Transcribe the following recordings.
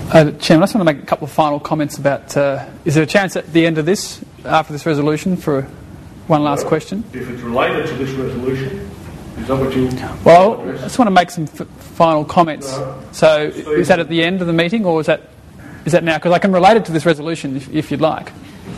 Chairman, I just want to make a couple of final comments about, is there a chance at the end of this, after this resolution, for one last question? If it's related to this resolution, is that what you... Well, I just want to make some final comments. So, is that at the end of the meeting, or is that now? Because I can relate it to this resolution if you'd like.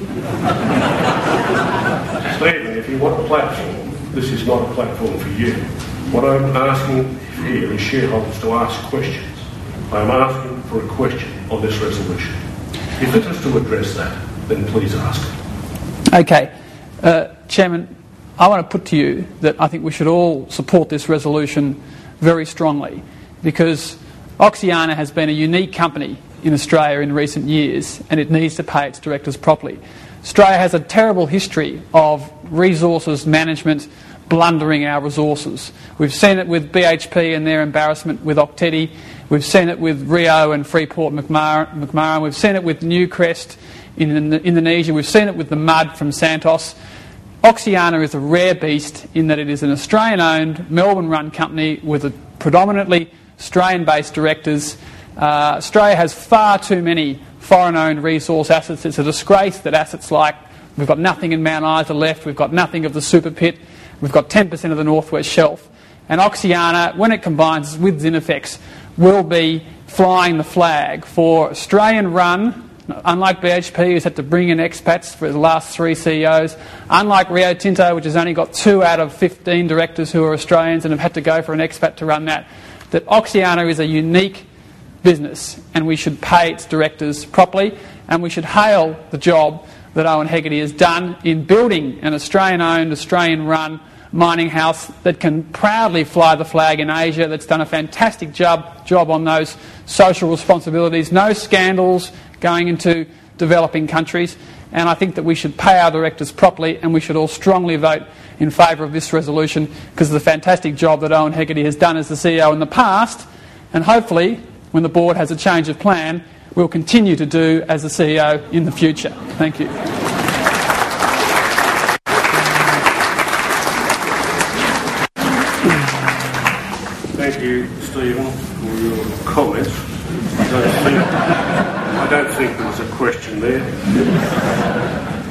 Stephen, if you want a platform, this is not a platform for you. What I'm asking here is shareholders to ask questions. I'm asking for a question on this resolution. If it is to address that, then please ask it. Okay. Chairman, I want to put to you that I think we should all support this resolution very strongly, because Oxiana has been a unique company in Australia in recent years, and it needs to pay its directors properly. Australia has a terrible history of resources management blundering our resources. We've seen it with BHP and their embarrassment with Octeti. We've seen it with Rio and Freeport McMahon. We've seen it with Newcrest in Indonesia. We've seen it with the mud from Santos. Oxiana is a rare beast in that it is an Australian-owned, Melbourne-run company with a predominantly Australian-based directors. Australia has far too many foreign-owned resource assets. It's a disgrace that assets like, we've got nothing in Mount Isa left, we've got nothing of the super pit, we've got 10% of the Northwest Shelf. And Oxiana, when it combines with Zinifex, will be flying the flag for Australian-run, unlike BHP, who's had to bring in expats for the last 3 CEOs, unlike Rio Tinto, which has only got 2 out of 15 directors who are Australians and have had to go for an expat to run that Oxiana is a unique business, and we should pay its directors properly, and we should hail the job that Owen Hegarty has done in building an Australian-owned, Australian-run mining house that can proudly fly the flag in Asia, that's done a fantastic job on those social responsibilities, no scandals going into developing countries, and I think that we should pay our directors properly, and we should all strongly vote in favour of this resolution because of the fantastic job that Owen Hegarty has done as the CEO in the past, and hopefully, when the board has a change of plan, we'll continue to do as the CEO in the future. Thank you. Thank you, Stephen, for your comments. I don't think there was a question there.